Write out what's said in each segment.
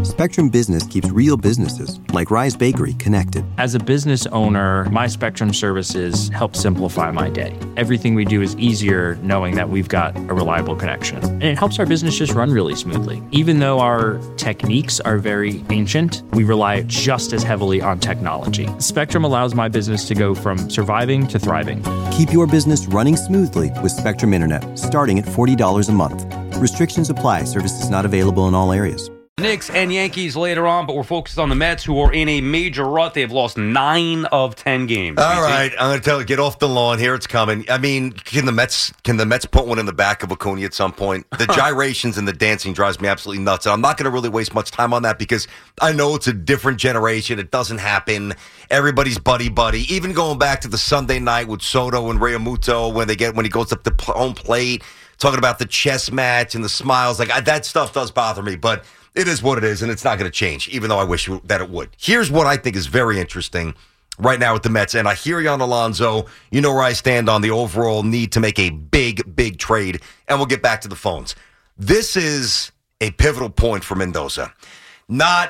Spectrum Business keeps real businesses, like Rise Bakery, connected. As a business owner, my Spectrum services help simplify my day. Everything we do is easier knowing that we've got a reliable connection. And it helps our business just run really smoothly. Even though our techniques are very ancient, we rely just as heavily on technology. Spectrum allows my business to go from surviving to thriving. Keep your business running smoothly with Spectrum Internet, starting at $40 a month. Restrictions apply. Services not available in all areas. Knicks and Yankees later on, but we're focused on the Mets, who are in a major rut. They've lost 9 of 10 games. All right, I'm going to tell you, get off the lawn. Here it's coming. I mean, can the Mets put one in the back of Acuna at some point? The gyrations and the dancing drives me absolutely nuts. And I'm not going to really waste much time on that because I know it's a different generation. It doesn't happen. Everybody's buddy-buddy. Even going back to the Sunday night with Soto and Realmuto when he goes up the home plate, talking about the chess match and the smiles. Like that stuff does bother me, but it is what it is, and it's not going to change, even though I wish that it would. Here's what I think is very interesting right now with the Mets, and I hear you on Alonso. You know where I stand on the overall need to make a big, big trade, and we'll get back to the phones. This is a pivotal point for Mendoza. Not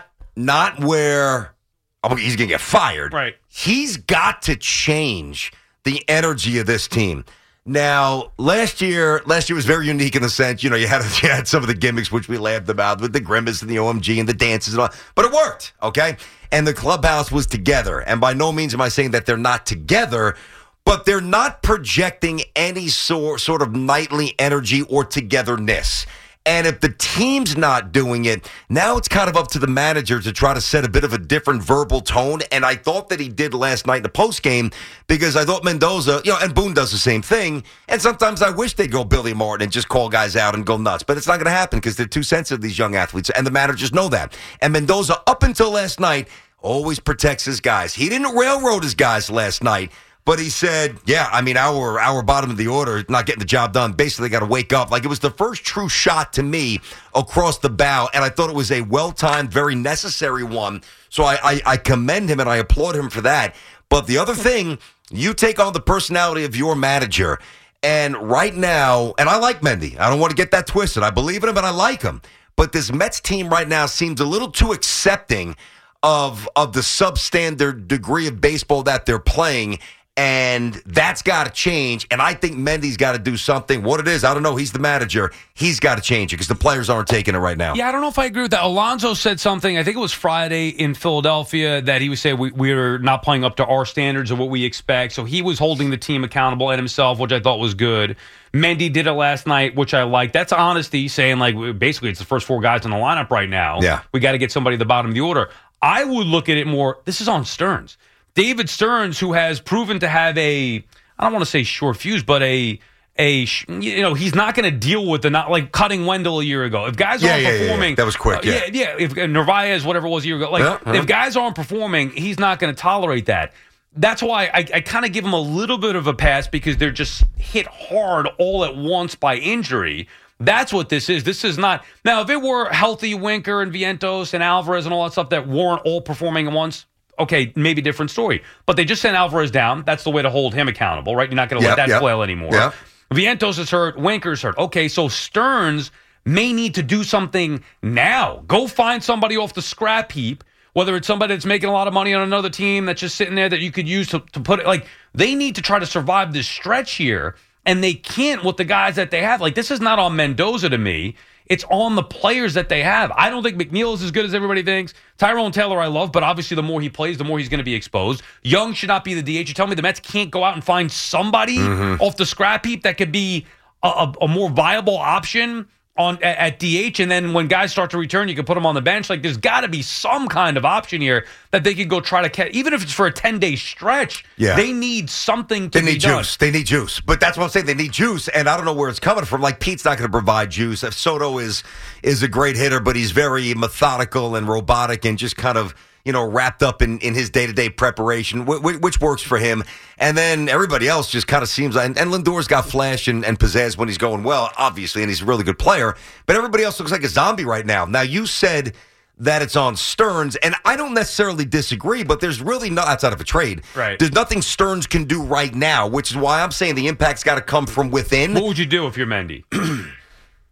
where he's going to get fired. Right. He's got to change the energy of this team. Now, last year was very unique in the sense, you had some of the gimmicks which we laughed about with the grimace and the OMG and the dances and all, but it worked, okay? And the clubhouse was together. And by no means am I saying that they're not together, but they're not projecting any sort of nightly energy or togetherness. And if the team's not doing it, now it's kind of up to the manager to try to set a bit of a different verbal tone. And I thought that he did last night in the postgame because I thought Mendoza, and Boone does the same thing. And sometimes I wish they'd go Billy Martin and just call guys out and go nuts. But it's not going to happen because they're too sensitive, these young athletes. And the managers know that. And Mendoza, up until last night, always protects his guys. He didn't railroad his guys last night. But he said, our bottom of the order not getting the job done. Basically, got to wake up. Like, it was the first true shot to me across the bow, and I thought it was a well-timed, very necessary one. So I commend him, and I applaud him for that. But the other thing, you take on the personality of your manager, and right now, and I like Mendy. I don't want to get that twisted. I believe in him, and I like him. But this Mets team right now seems a little too accepting of the substandard degree of baseball that they're playing. And that's got to change. And I think Mendy's got to do something. What it is, I don't know. He's the manager. He's got to change it because the players aren't taking it right now. Yeah, I don't know if I agree with that. Alonso said something, I think it was Friday in Philadelphia, that he was saying we're not playing up to our standards of what we expect. So he was holding the team accountable and himself, which I thought was good. Mendy did it last night, which I like. That's honesty, saying like basically it's the first 4 guys in the lineup right now. Yeah. We got to get somebody at the bottom of the order. I would look at it more, this is on Stearns. David Stearns, who has proven to have I don't want to say short fuse, but he's not going to deal with not like cutting Wendell a year ago. If guys aren't performing, that was quick. If Narvaez, whatever it was a year ago, if guys aren't performing, he's not going to tolerate that. That's why I kind of give him a little bit of a pass because they're just hit hard all at once by injury. That's what this is. This is not now. If it were healthy Winker and Vientos and Alvarez and all that stuff that weren't all performing at once, okay, maybe different story. But they just sent Alvarez down. That's the way to hold him accountable, right? You're not going to let that flail anymore. Yep. Vientos is hurt. Winker's hurt. Okay, so Stearns may need to do something now. Go find somebody off the scrap heap, whether it's somebody that's making a lot of money on another team that's just sitting there that you could use to put it. Like, they need to try to survive this stretch here, and they can't with the guys that they have. Like, this is not on Mendoza to me. It's on the players that they have. I don't think McNeil is as good as everybody thinks. Tyrone Taylor I love, but obviously the more he plays, the more he's going to be exposed. Young should not be the DH. You tell me the Mets can't go out and find somebody off the scrap heap that could be a more viable option at DH, and then when guys start to return, you can put them on the bench. Like, there's got to be some kind of option here that they could go try to catch, even if it's for a 10-day stretch. Yeah. They need something to be done. They need juice. But that's what I'm saying. They need juice, and I don't know where it's coming from. Like, Pete's not going to provide juice. Soto is a great hitter, but he's very methodical and robotic and just kind of, wrapped up in his day-to-day preparation, which works for him. And then everybody else just kind of seems, and Lindor's got flash and pizzazz when he's going well, obviously, and he's a really good player. But everybody else looks like a zombie right now. Now, you said that it's on Stearns, and I don't necessarily disagree, but there's really not, outside of a trade, right, there's nothing Stearns can do right now, which is why I'm saying the impact's got to come from within. What would you do if you're Mendy?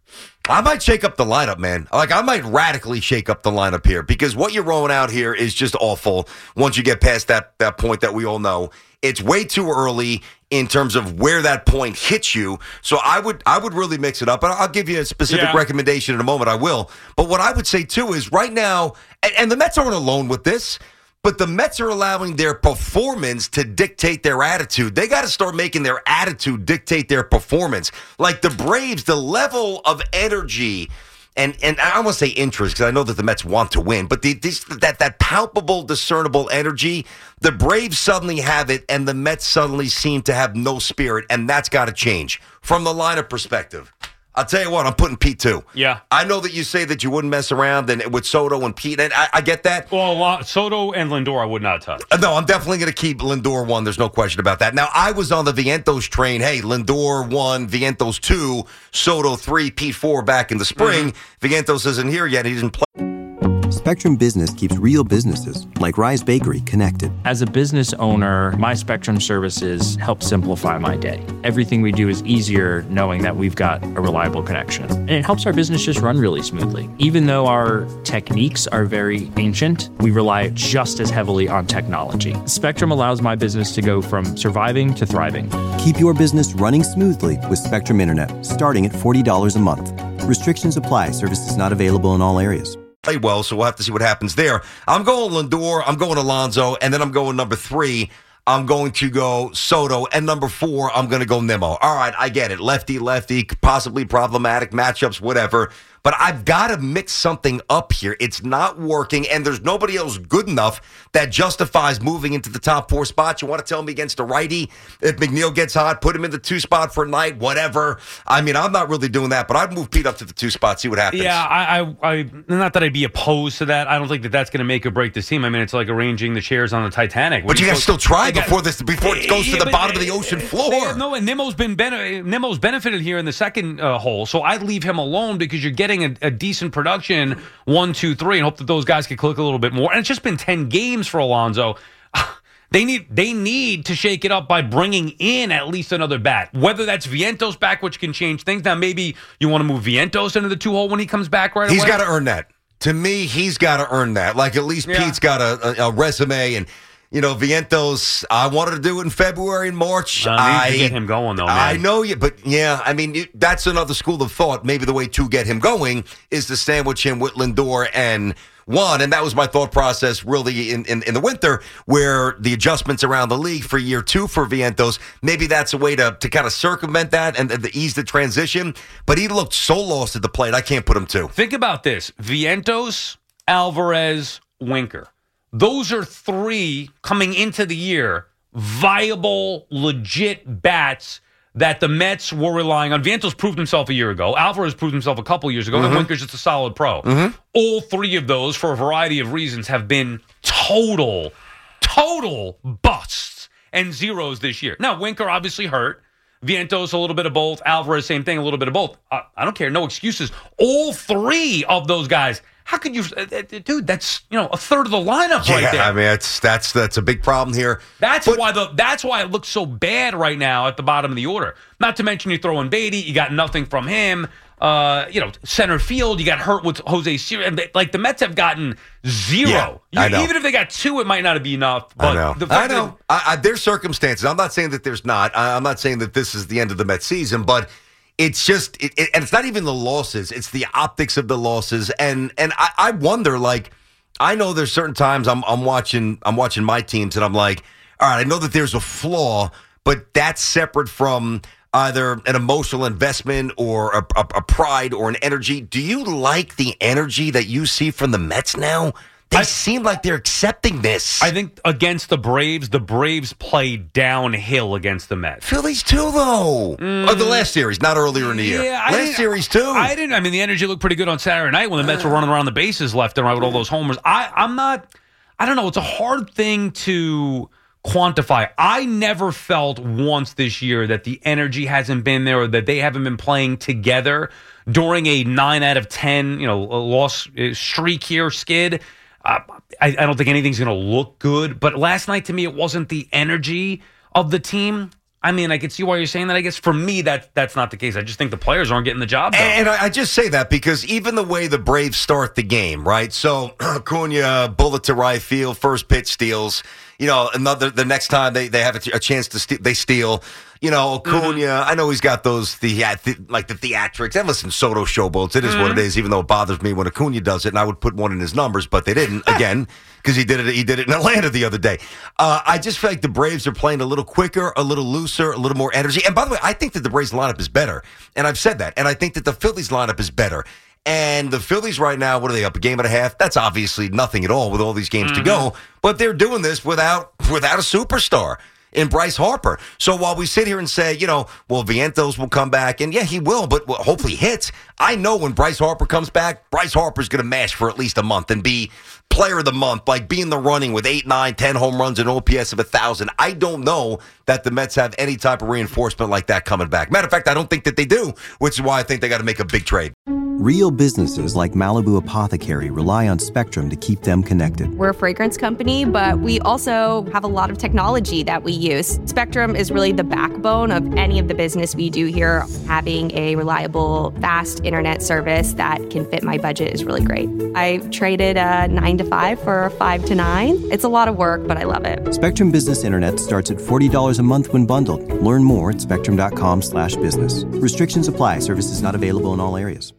I might shake up the lineup, man. Like, I might radically shake up the lineup here because what you're rolling out here is just awful once you get past that point that we all know. It's way too early in terms of where that point hits you. So I would really mix it up. And I'll give you a specific recommendation in a moment. I will. But what I would say, too, is right now, and the Mets aren't alone with this, but the Mets are allowing their performance to dictate their attitude. They got to start making their attitude dictate their performance. Like the Braves, the level of energy and I don't want to say interest because I know that the Mets want to win, but that palpable, discernible energy, the Braves suddenly have it, and the Mets suddenly seem to have no spirit, and that's got to change from the lineup perspective. I'll tell you what, I'm putting Pete too. Yeah. I know that you say that you wouldn't mess around with Soto and Pete, and I get that. Well, Soto and Lindor I would not touch. No, I'm definitely going to keep Lindor 1. There's no question about that. Now, I was on the Vientos train. Hey, Lindor 1, Vientos 2, Soto 3, Pete 4 back in the spring. Vientos isn't here yet. He didn't play. Spectrum Business keeps real businesses, like Rise Bakery, connected. As a business owner, my Spectrum services help simplify my day. Everything we do is easier knowing that we've got a reliable connection. And it helps our business just run really smoothly. Even though our techniques are very ancient, we rely just as heavily on technology. Spectrum allows my business to go from surviving to thriving. Keep your business running smoothly with Spectrum Internet, starting at $40 a month. Restrictions apply. Services not available in all areas. Play well, so we'll have to see what happens there. I'm going Lindor, I'm going Alonso, and then I'm going number 3. I'm going to go Soto, and number 4, I'm going to go Nimmo. All right, I get it. Lefty, possibly problematic matchups, whatever. But I've got to mix something up here. It's not working, and there's nobody else good enough that justifies moving into the top 4 spots. You want to tell me against a righty, if McNeil gets hot, put him in the 2 spot for a night, whatever. I mean, I'm not really doing that, but I'd move Pete up to the 2 spot, see what happens. Yeah, I not that I'd be opposed to that. I don't think that that's going to make or break this team. I mean, it's like arranging the chairs on the Titanic. But you got to still try before it goes to the bottom of the ocean floor. No, and Nimmo's benefited here in the second hole, so I'd leave him alone because you're getting a decent production 1, 2, 3, and hope that those guys can click a little bit more. And it's just been 10 games for Alonso. They need to shake it up by bringing in at least another bat. Whether that's Vientos back, which can change things. Now maybe you want to move Vientos into the 2 hole when he comes back right away. He's got to earn that. To me, he's got to earn that. Like at least Pete's got a resume and. You know, Vientos, I wanted to do it in February and March. I need to get him going, though, man. I know you, but yeah, I mean, that's another school of thought. Maybe the way to get him going is to sandwich him with Lindor and Juan. And that was my thought process really in the winter, where the adjustments around the league for year 2 for Vientos, maybe that's a way to kind of circumvent that and to ease the transition. But he looked so lost at the plate, I can't put him 2. Think about this. Vientos, Alvarez, Winker. Those are 3 coming into the year, viable, legit bats that the Mets were relying on. Vientos proved himself a year ago. Alvarez proved himself a couple years ago. And Winker's just a solid pro. All 3 of those, for a variety of reasons, have been total busts and zeros this year. Now, Winker obviously hurt. Vientos, a little bit of both. Alvarez, same thing, a little bit of both. I don't care. No excuses. All 3 of those guys. How could you, dude? That's a third of the lineup right there. I mean, that's a big problem here. That's why it looks so bad right now at the bottom of the order. Not to mention you throw in Beatty, you got nothing from him. Center field, you got hurt with Jose Siri. And the Mets have gotten 0. Yeah, I know. Even if they got 2, it might not be enough. But I know. There's circumstances. I'm not saying that there's not. I'm not saying that this is the end of the Mets season, but. It's just, and it's not even the losses. It's the optics of the losses, and I wonder. Like, I know there's certain times I'm watching my teams, and I'm like, all right, I know that there's a flaw, but that's separate from either an emotional investment or a pride or an energy. Do you like the energy that you see from the Mets now? They seem like they're accepting this. I think against the Braves play downhill against the Mets. Phillies too, though. The last series, not earlier in the year. Last series too. I mean, the energy looked pretty good on Saturday night when the Mets were running around the bases left and right with all those homers. I don't know. It's a hard thing to quantify. I never felt once this year that the energy hasn't been there or that they haven't been playing together during a 9 out of 10, loss streak here, skid. I don't think anything's going to look good. But last night, to me, it wasn't the energy of the team. I mean, I can see why you're saying that. I guess for me, that's not the case. I just think the players aren't getting the job done. And I just say that because even the way the Braves start the game, right? So Acuna, bullet to right field, first pitch steals. The next time they have a chance to steal, they steal. Acuna, I know he's got those the theatrics. And listen, Soto showboats. It is what it is, even though it bothers me when Acuna does it, and I would put one in his numbers, but they didn't, again, because he did it in Atlanta the other day. I just feel like the Braves are playing a little quicker, a little looser, a little more energy. And by the way, I think that the Braves lineup is better, and I've said that. And I think that the Phillies lineup is better. And the Phillies right now, what are they up, a game and a half? That's obviously nothing at all with all these games to go. But they're doing this without a superstar in Bryce Harper. So while we sit here and say, Vientos will come back, and yeah, he will, but hopefully hits. I know when Bryce Harper comes back, Bryce Harper's going to mash for at least a month and be player of the month, like be in the running with 8, 9, 10 home runs and OPS of 1,000. I don't know that the Mets have any type of reinforcement like that coming back. Matter of fact, I don't think that they do, which is why I think they got to make a big trade. Real businesses like Malibu Apothecary rely on Spectrum to keep them connected. We're a fragrance company, but we also have a lot of technology that we use. Spectrum is really the backbone of any of the business we do here. Having a reliable, fast internet service that can fit my budget is really great. I traded a 9 to 5 for a 5 to 9. It's a lot of work, but I love it. Spectrum Business Internet starts at $40 a month when bundled. Learn more at spectrum.com/business. Restrictions apply. Services not available in all areas.